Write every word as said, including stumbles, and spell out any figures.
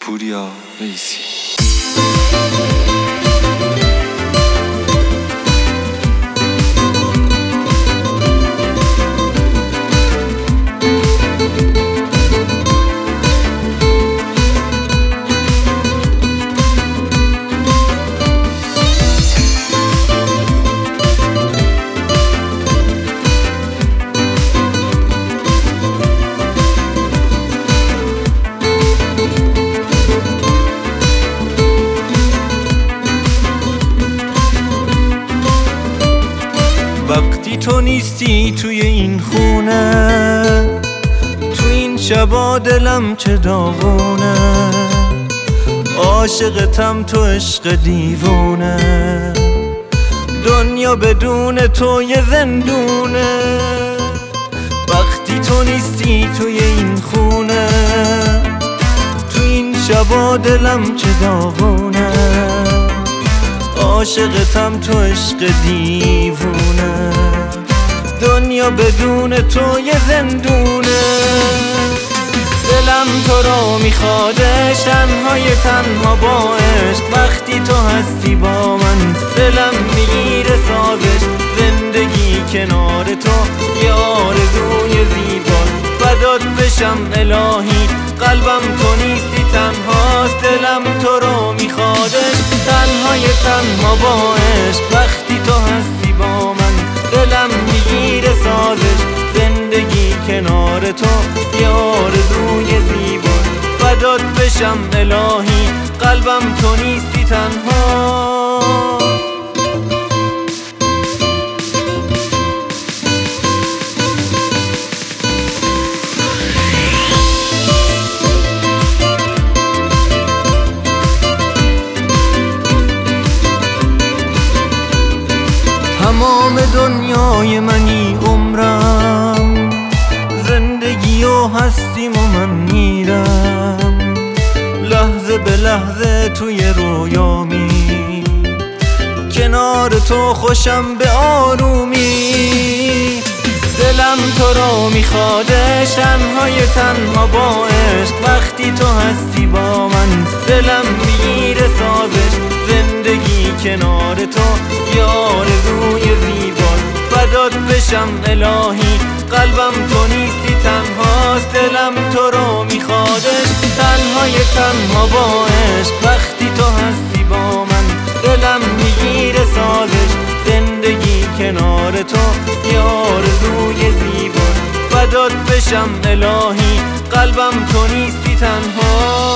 پوریا ویسی. وقتی تو نیستی توی این خونه، تو این شبا دلم چه داغونه، عاشقتم تو عشق دیوونه، دنیا بدون تو یه زندونه. وقتی تو نیستی توی این خونه، تو این شبا دلم چه داغونه، عاشقتم تو عشق دیوونه، دنیا بدون تو یه زندونه. دلم تو رو میخوادش تنهای تنها با عشق، وقتی تو هستی با من دلم میگیره سازش، زندگی کنار تو یه آرزوی زیباست، فدات بشم الهی قلبم تو نیستی تنهاست. دلم تو رو میخوادش تنهای تنها با عشق، وقتی تو هستی با من دلم میگیره سازش، زندگی کنار تو یه آرزوی زیباست، فدات بشم الهی قلبم تو نیستی تنها. تمام دنیای منی عمرم، زندگی و هستیم و من میرم، لحظه به لحظه توی رویامی، کنار تو خوشم به آرومی. دلم تو رو میخوادش تنهای تنها با عشق، وقتی تو هستی با من دلم میگیره سازش، زندگی کنار تو یه آرزوی زیباست، فدات بشم الهی قلبم تو نیستی تنهاست. دلم تو رو میخوادش تنهای تنها با عشق، وقتی تو هستی با من دلم میگیره سازش، زندگی کنار تو یه آرزوی زیباست، فدات بشم الهی قلبم تو نیستی تنها.